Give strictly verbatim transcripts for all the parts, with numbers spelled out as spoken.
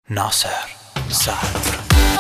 ناصر صدر.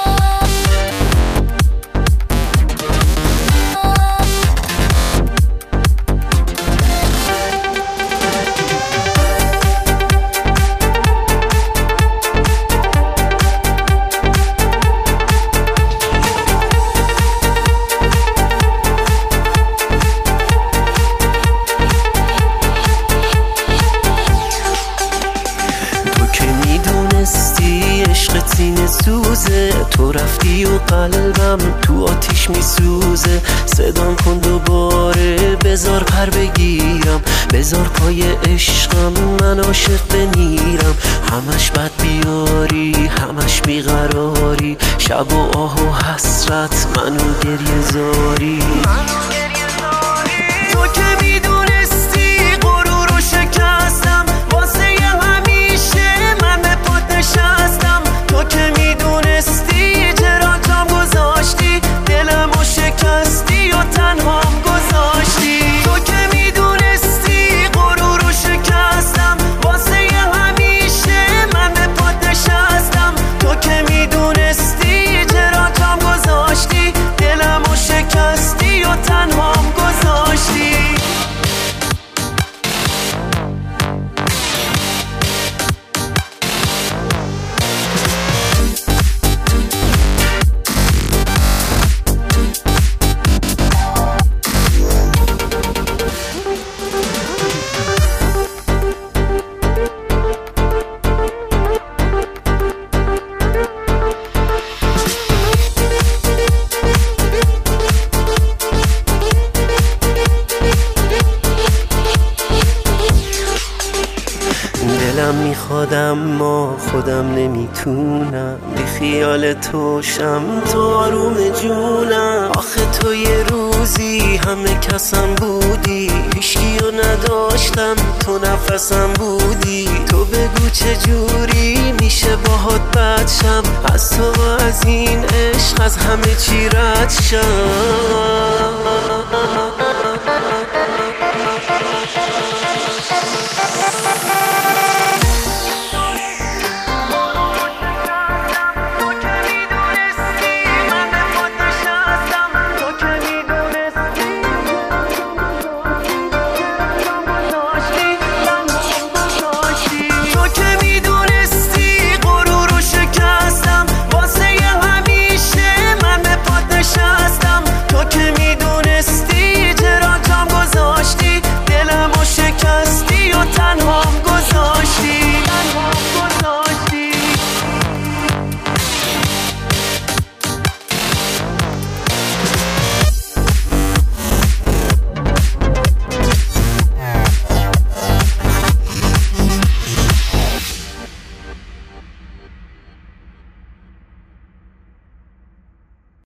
سینه سوزه تو رفتی و قلبم تو آتیش میسوزه. صدام کن دوباره بذار پر بگیرم، بذار پای عشقم من عاشق بمیرم. همش بد بیاری همش بیقراری، شب و آه و حسرت منو گریه زاری. تو که میدونستی غرور و شکستم، واسه همیشه من به پات نشستم. تو که میدونستی چرا جام گذاشتی، دلمو شکستی و تنهام گذاشتی. تو که میدونستی غرور و شکستم، واسه همیشه من به پات نشستم. تو که میدونستی چرا جام گذاشتی، دلمو شکستی و تنهام گذاشتی. دلم میخواد اما خودم نمیتونم، بی خیال توشم تو آروم جونم. آخه تو یه روزی همه کسم بودی، هیچکیو نداشتم تو نفسم بودی. تو بگو چه جوری میشه باهات بد شم، از تو و از این عشق از همه چی رد شم.